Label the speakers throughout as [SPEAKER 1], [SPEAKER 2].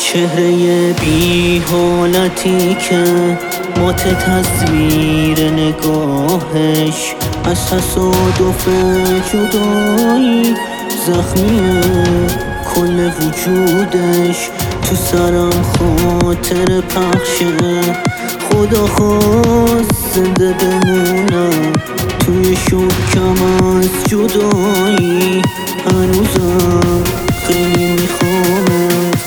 [SPEAKER 1] چهره بی حالتی که مات تصویر نگاهش از تصادف جدایی زخمیه کل وجودش تو سرم خاطر پخشه خدا خواست زنده بمونم توی شکم از جدایی هنوزم خیلی میخوامت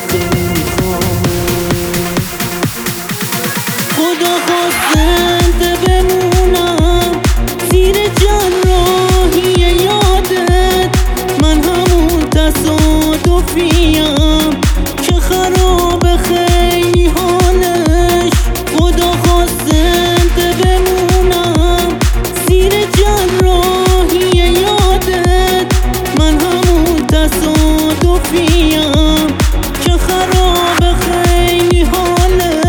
[SPEAKER 1] خدا خواست زنده بمونم زیر جراحی یادت من همون تصادفیم که خراب خیلی حالش خدا خواست زنده بمونم زیر جراحی یادت من همون تصادفیم که خراب خیلی حالش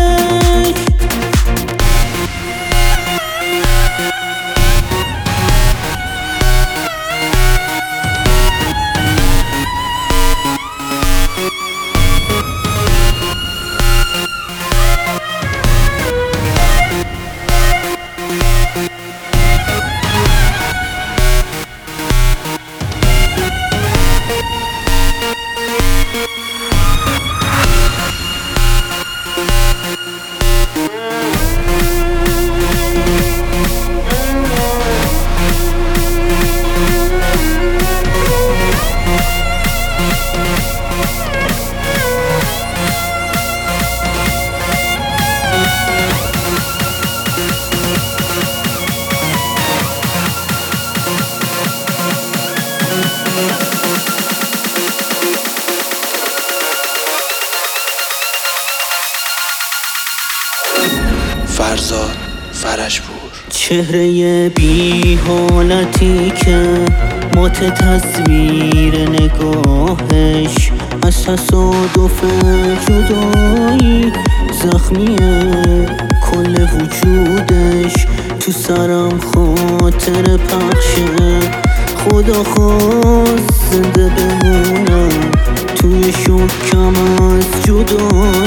[SPEAKER 2] فرزاد فرجپور.
[SPEAKER 1] چهره بی حالتی که مات تصویر نگاهش از تصادف جدایی زخمیه کل وجودش تو سرم خاطر پخشه خدا خواست زنده بمونم توی شکم از جدایی